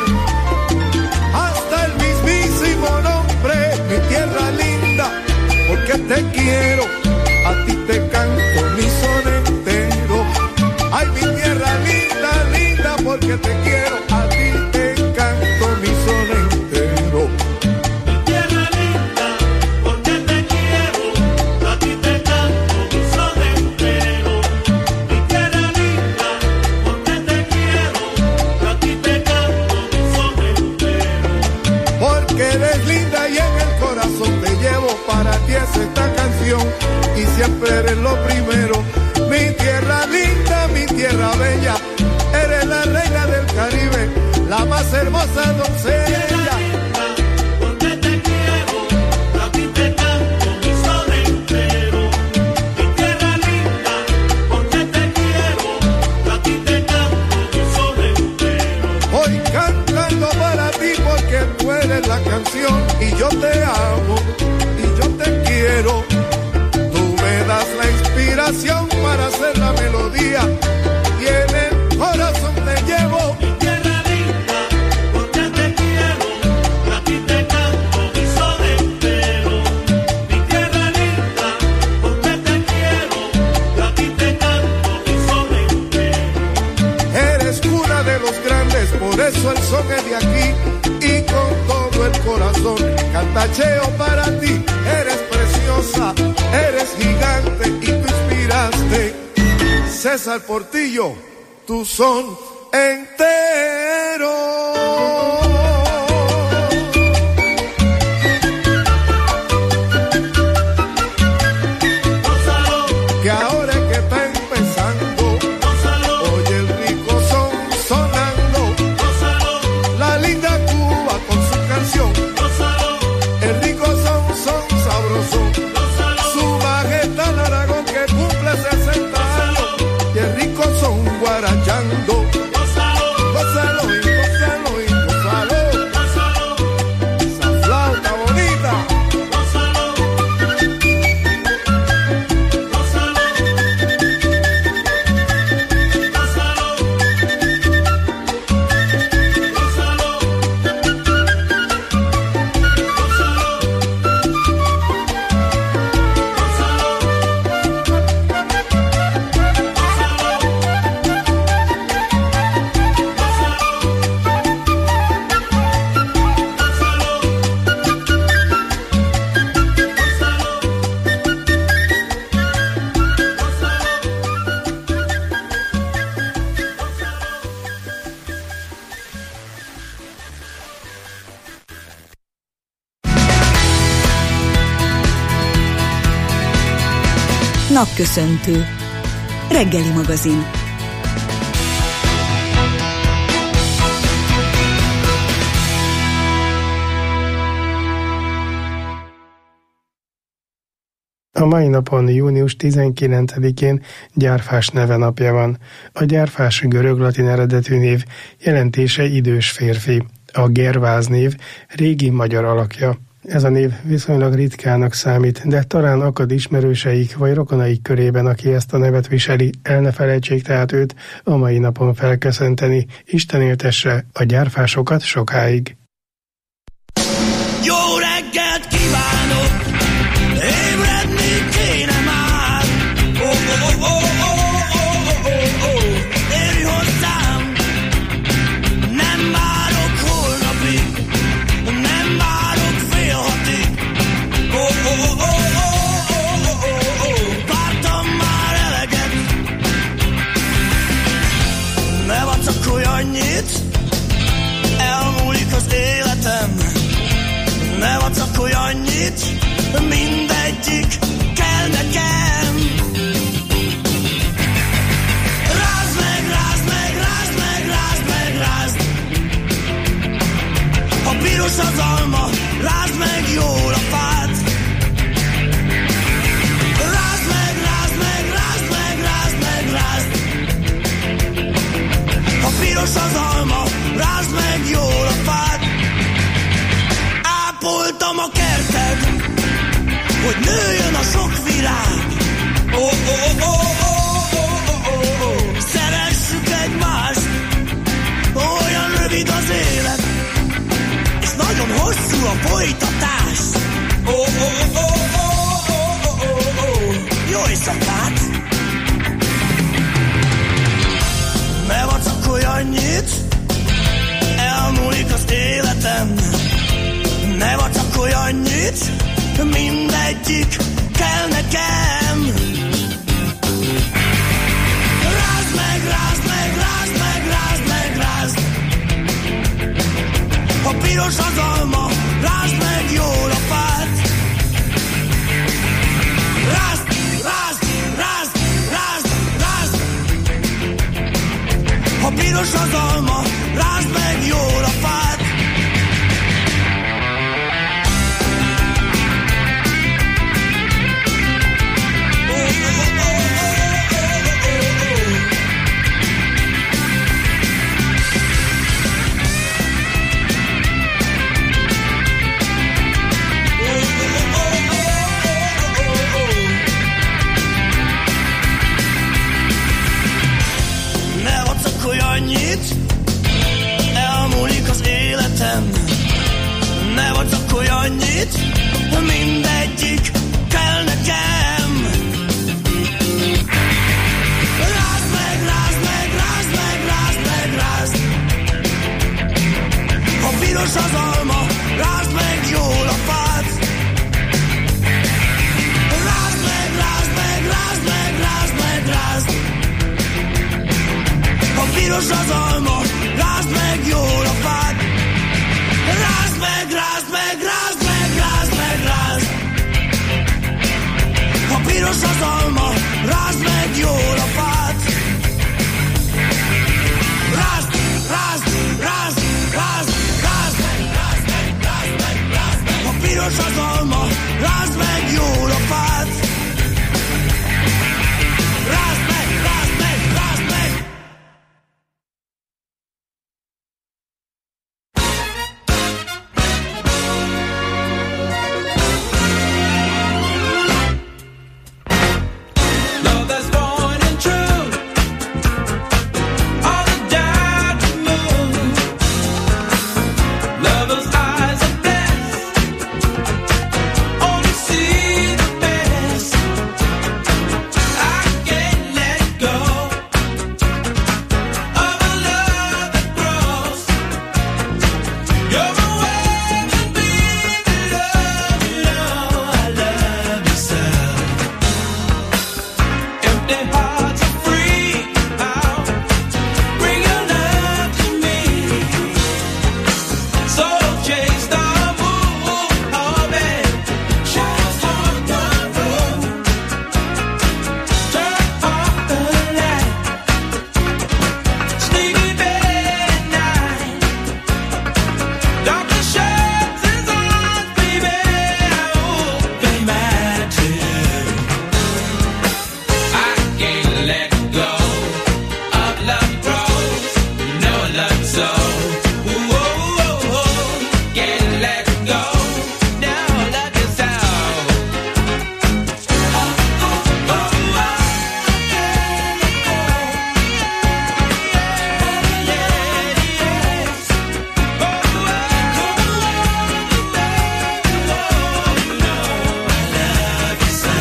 Mi tierra linda, porque te quiero, a ti te canto mi son entero. Ay, mi tierra linda, linda, porque te quiero, a ti te canto mi son entero. Mi tierra linda, porque te quiero, a ti te canto mi son entero. Mi tierra linda, porque te quiero, a ti te canto mi son entero. Porque eres linda y en el corazón te llevo, para ti es esta canción y siempre eres lo primero. Mi tierra linda, mi tierra bella, eres la reina del Caribe, la más hermosa doncella. Porque te quiero, a ti te canto mi son entero. Mi tierra linda, porque te quiero, a ti te canto mi son entero. Hoy cantando para ti porque tú eres la canción y yo te amo y yo te quiero. Tú me das la inspiración para hacer la melodía y en el corazón te llevo. Mi tierra linda, porque te quiero, a ti te canto mi son entero. Mi tierra linda, porque te quiero, a ti te canto mi son entero. Eres cuna de los grandes, por eso el son es de aquí. tacheo para ti, eres preciosa, eres gigante y tú inspiraste. César Portillo, tú son entero. Que ahora es que está empezando, oye el rico son sonando, la linda Cuba con su canción, el rico son son sabroso, su majestad Aragón que cumple sesenta años, y el rico son guarachando, gózalo y gózalo y gózalo, esa flauta bonita. Napköszöntő. Reggeli magazin. A mai napon, június tizenkilencedikén Gyárfás neve napja van. A Gyárfás görög-latin eredetű név, jelentése idős férfi. A Gerváz név régi magyar alakja. Ez a név viszonylag ritkának számít, de talán akad ismerőseik vagy rokonaik körében, aki ezt a nevet viseli, el ne felejtsék tehát őt a mai napon felköszönteni. Isten éltesse a gyárfásokat sokáig! Jó reggelt kívánok! Ébredni kéne már! Oh, oh, oh, oh, oh, oh, oh, oh. Érj hozzám! Nem várok holnapig, nem várok fél hatig. Oh, oh, oh, oh, oh, oh, oh, oh. Vártam már eleget. Ne vacakolj annyit, elmúlik az életem. Ne vacakolj annyit, mindegyik kell nekem. Rázd meg, rázd meg, rázd meg, rázd meg, rázd. Ha piros az alma, rázd meg jól a fát. Rázd meg, rázd meg, rázd meg, rázd meg, rázd. Ha piros az alma, rázd meg jól a fát. Ápoltam a kerted, hogy nőjön a sok virág. Oh, oh, oh, oh, oh, oh, oh, oh. Szeressük egymást, olyan rövid az élet, és nagyon hosszú a folytatás. Oh, oh, oh, oh, oh, oh, oh, oh. Jó éjszakát! Ne vacakolj annyit, elmúlik az életem. Ne vacakolj annyit, mindegyik kell nekem. Rázd meg, rázd meg, rázd meg, rázd meg, rázd. Ha piros az alma, rázd meg jól a fát. Rázd, rázd, rázd, rázd, rázd. Ha piros az alma, rázd meg jól a fát. Annyit, elmúlik az életem. Ne vacakolj annyit, mindegyik kell nekem. Rázd meg, rázd meg, rázd meg, rázd meg, rázd. Ha piros az alma, rázd meg jól a fát. piros az alma, rázd meg jól a fát. Rázd meg, rázd meg, rázd meg, rázd meg, rázd. Ha piros az alma, rázd meg jól a fát. Rázd, rázd, rázd, rázd, rázd meg, rázd meg, rázd meg, rázd meg. Ha piros az alma, rázd meg jól a fát. Rázd meg, rázd meg, rázd meg. Love that's born and true, all the doubt removed. Lover's eyes are blessed, only see the best. I can't let go of a love that grows. You're the way to be the love, you know I love you so. Empty hearts are free now. Bring your love to me. So chase the moon, oh babe. Shadows on the road. Turn off the light. Sleepy bed at night. Darker shades is on, baby. Oh, they matter. I can't let go of love grows, no love so. Ooh, oh, oh, oh. Can't let go, no love is so. Oh, oh, oh, oh. Yeah, yes. Oh, oh, oh, no, I love you so.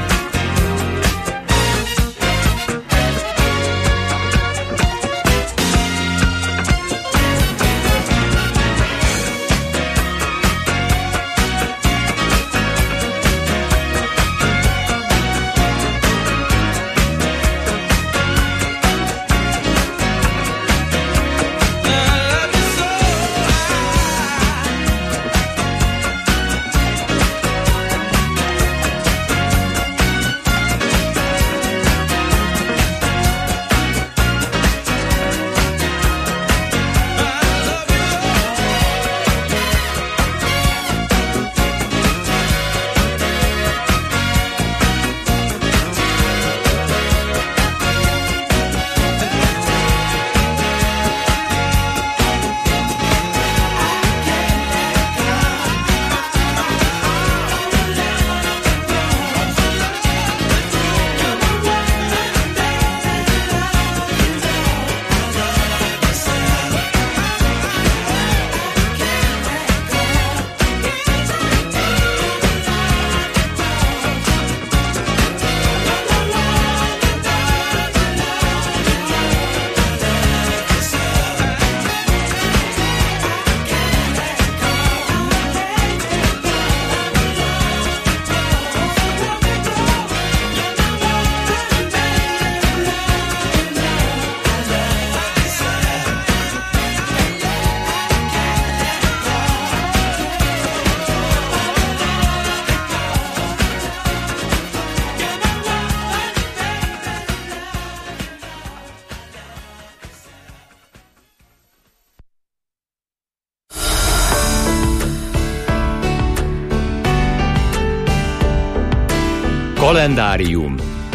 Kalendárium.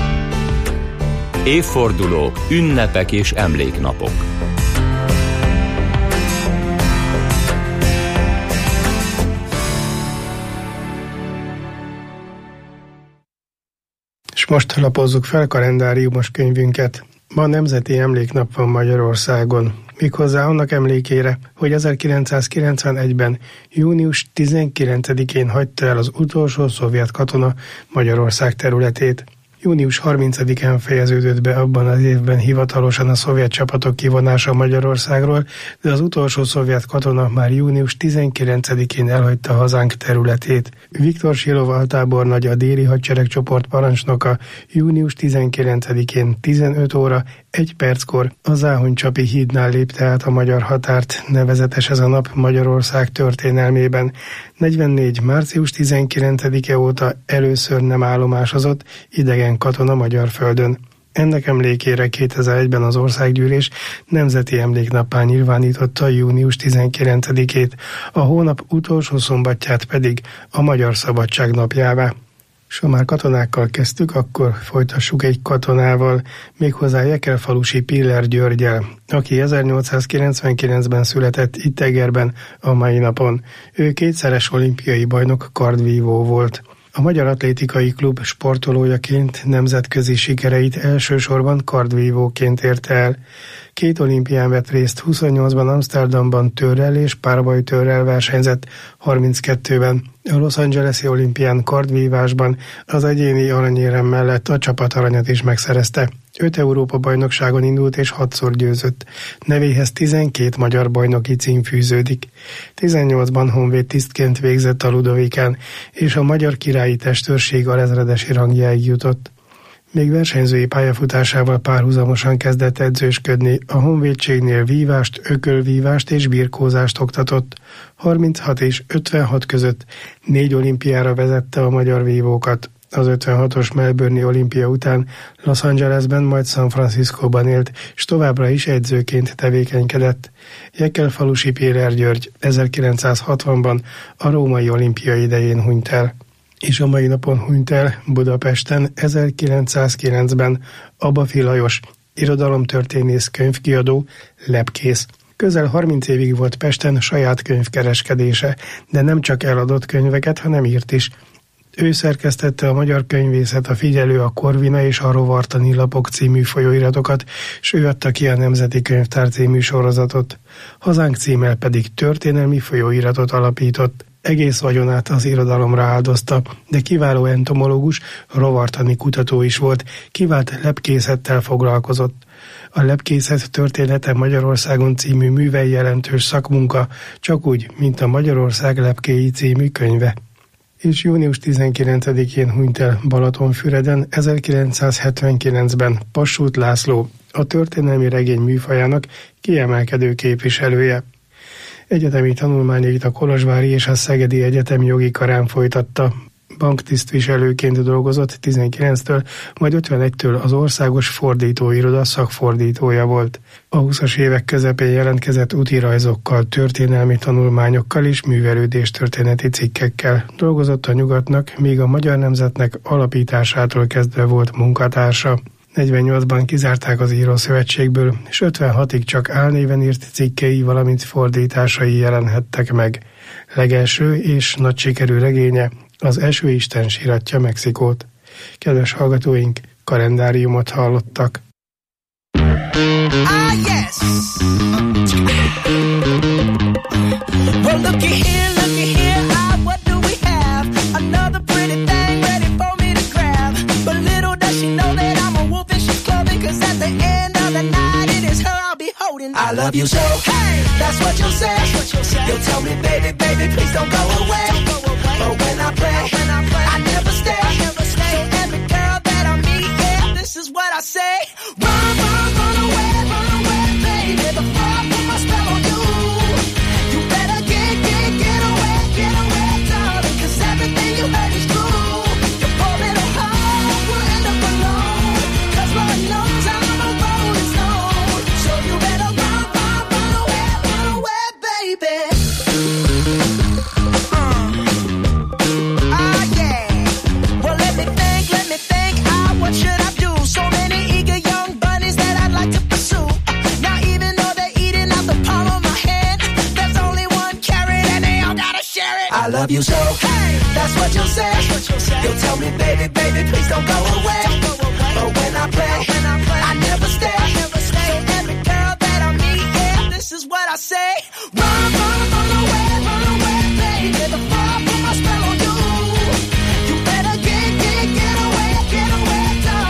Évfordulók, ünnepek és emléknapok. És most lapozzuk fel kalendáriumos könyvünket. Ma nemzeti emléknap van Magyarországon. Méghozzá annak emlékére, hogy ezerkilencszázkilencvenegyben június tizenkilencedikén hagyta el az utolsó szovjet katona Magyarország területét. június harmincadikán fejeződött be abban az évben hivatalosan a szovjet csapatok kivonása Magyarországról, de az utolsó szovjet katona már június tizenkilencedikén elhagyta hazánk területét. Viktor Silov altábornagy, a déli hadseregcsoport parancsnoka június tizenkilencedikén tizenöt óra egy perckor a Záhony-csapi hídnál lépte át a magyar határt, nevezetes ez a nap Magyarország történelmében. negyvennégy. március tizenkilencedike óta először nem állomásozott idegen katona magyar földön. Ennek emlékére kétezer-egyben az Országgyűlés nemzeti emléknappá nyilvánította június tizenkilencedikét, a hónap utolsó szombatját pedig a Magyar Szabadság napjává. S ha már katonákkal kezdtük, akkor folytassuk egy katonával, méghozzá Jekelfalusi Piller Györgyel, aki ezernyolcszázkilencvenkilencben született itt Egerben a mai napon. Ő kétszeres olimpiai bajnok kardvívó volt. A Magyar Atlétikai Klub sportolójaként nemzetközi sikereit elsősorban kardvívóként érte el. Két olimpián vett részt, huszonnyolcban Amsterdamban törrel és párbajtörrel versenyzett, harminckettőben a Los Angeles-i olimpián kardvívásban az egyéni aranyérem mellett a csapataranyat is megszerezte. Öt Európa bajnokságon indult és hatszor győzött. Nevéhez tizenkét magyar bajnoki cím fűződik. tizennyolcban honvéd tisztként végzett a Ludovikán, és a magyar királyi testőrség alezredesi rangjáig jutott. Még versenyzői pályafutásával párhuzamosan kezdett edzősködni, a honvédségnél vívást, ökölvívást és birkózást oktatott. harminchat és ötvenhat között négy olimpiára vezette a magyar vívókat. Az ötvenhatos Melbourne-i olimpia után Los Angelesben, majd San Franciscóban élt, és továbbra is edzőként tevékenykedett. Jekelfalusi Piller György ezerkilencszázhatvanban a római olimpia idején hunyt el. És a mai napon hunyt el Budapesten ezerkilencszázkilencben Abafi Lajos, irodalomtörténész, könyvkiadó, lepkész. Közel harminc évig volt Pesten saját könyvkereskedése, de nem csak eladott könyveket, hanem írt is. Ő szerkesztette a Magyar Könyvészet, a Figyelő, a Korvina és a Rovartani lapok című folyóiratokat, s ő adta ki a Nemzeti Könyvtár című sorozatot. Hazánk címmel pedig történelmi folyóiratot alapított. Egész vagyonát az irodalomra áldozta, de kiváló entomológus, rovartani kutató is volt, kivált lepkészettel foglalkozott. A Lepkészet története Magyarországon című művei jelentős szakmunka, csak úgy, mint a Magyarország lepkéi című könyve. És június tizenkilencedikén hunyt el Balatonfüreden ezerkilencszázhetvenkilencben Passút László, a történelmi regény műfajának kiemelkedő képviselője. Egyetemi tanulmányait a Kolozsvári és a Szegedi Egyetem jogi karán folytatta. Banktisztviselőként dolgozott tizenkilenctől, majd ötvenegytől az Országos Fordítóiroda szakfordítója volt. A huszas évek közepén jelentkezett útirajzokkal, történelmi tanulmányokkal és művelődéstörténeti cikkekkel. Dolgozott a Nyugatnak, míg a Magyar Nemzetnek alapításától kezdve volt munkatársa. negyvennyolcban kizárták az Írószövetségből, és ötvenhatig csak álnéven írt cikkei, valamint fordításai jelenhettek meg. Legelső és nagy sikerű regénye az Esőisten síratja Mexikót. Kedves hallgatóink, kalendáriumot hallottak. Ah, yes. Well, looky here, looky here, ah, what do we have? Another pretty thing ready for me to grab. But little does she know that I'm a wolf and she's clothing, 'cause at the end of the night it is her I'll be holding. I love you so, hey, that's what you'll say. You'll tell me, baby, baby, please don't go away. But when I play, I never stay. So every girl that I meet, yeah, this is what I say. Run, run, run away, run away, baby, before I put my spell on you. You better get, get, get away, get away, darling, 'cause everything you heard is true. Your poor little heart will end up alone, 'cause Lord knows I'm a rolling stone. So you better run, run, run away, run away, baby. What should I do? So many eager young bunnies that I'd like to pursue. Now even though they're eating out the palm of my hand, there's only one carrot and they all gotta share it. I love you so, hey, that's what you'll say. You'll tell me, baby, baby, please don't go away. But when I play, I never stay. So every girl that I meet, yeah, this is what I say. Run, run, run away, run away, baby, before I put my spell on you. You better get, get, get away, get away, darling.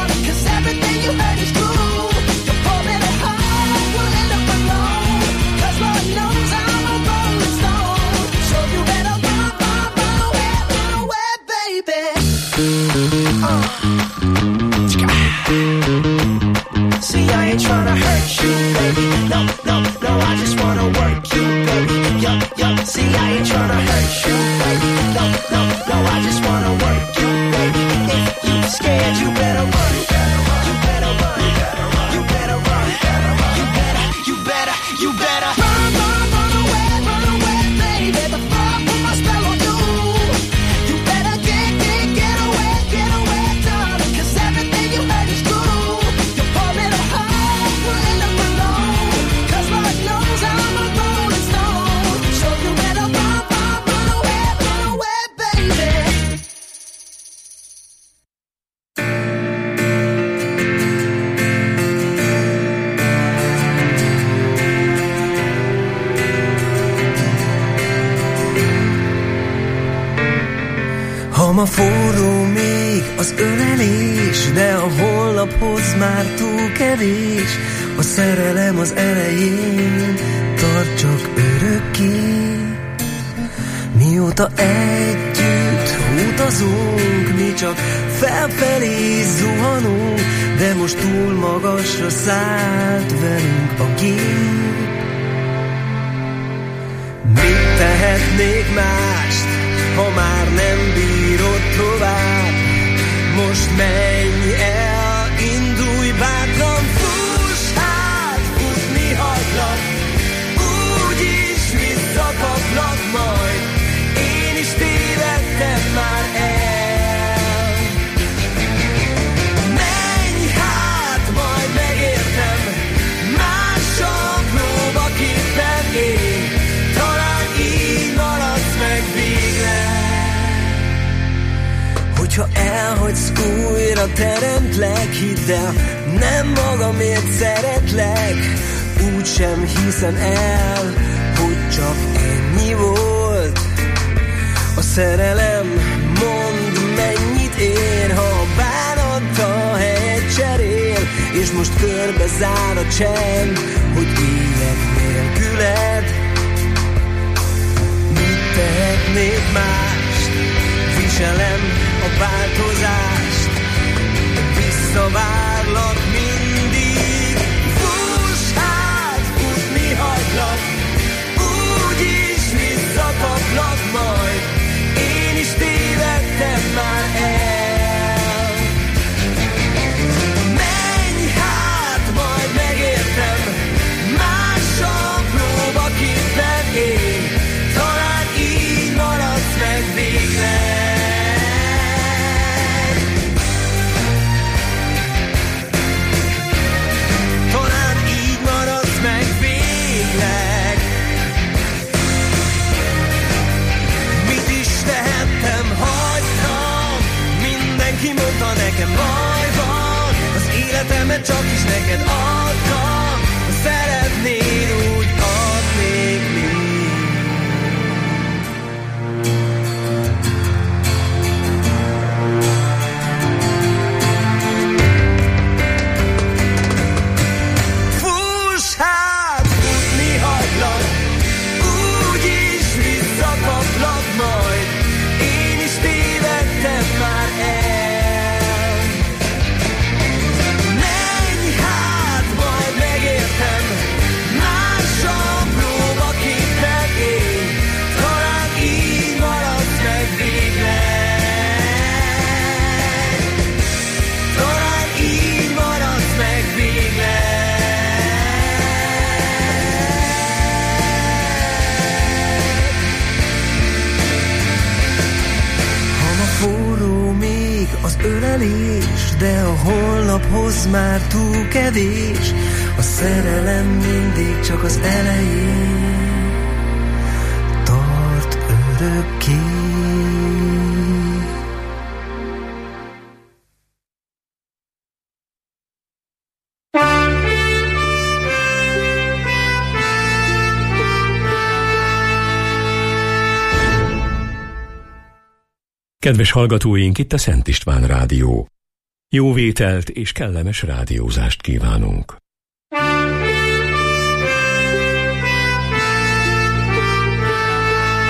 wanna hurt you, baby. No, no, no, I just wanna work you, baby. If you scared, you better run. You better run. You better run. You better, you better, you better run, run, run away, run away, baby. Before I put my spell on you, you better get, get, get away, get away, darling. 'Cause everything you heard is true. You're falling apart, you'll end up alone. 'Cause Lord knows I'm a rolling stone. So you better run, run, run away, run away, baby. Ha ma forró még az ölelés, de a holnaphoz már túl kevés. A szerelem az elején, tart csak örökké. Mióta együtt utazunk, mi csak felfelé zuhanunk, de most túl magasra szállt velünk a gép. Mit tehetnék mást, ha már nem bírod tovább? Most menj el, indulj bátran, fuss hát, futni hagylak, úgyis visszakaplak majd, én is tévedtem már el. Menj hát, majd megértem, mással próbaképpen élj, talán így maradsz meg végleg. Hogyha elhagysz, újra teremtlek, hidd el, nem magamért szeretlek, úgysem hiszem el, hogy csak ennyi volt. A szerelem, mondd, mennyit ér, ha a bánattal helyet cserél, és most körbe zár a csend, hogy éljek nélküled. Mit tehetnék mást? Viselem a változást, visszavárlak mindig. Fuss hát, futni hagylak, úgyis visszakaplak majd, én is tévedtem már el. Menj hát, majd megértem, mással próbaképpen élj, talán így maradsz meg végleg. Mondta nekem, baj van, az életemet csak is neked adtam, ha szeretnéd, úgy adnék még. Fuss hát, futni hagylak, úgyis visszakaplak majd, én is tévedtem már el. Az ölelés, de a holnaphoz már túl kevés. A szerelem mindig csak az elején, tart örökké. Kedves hallgatóink, itt a Szent István Rádió. Jó vételt és kellemes rádiózást kívánunk.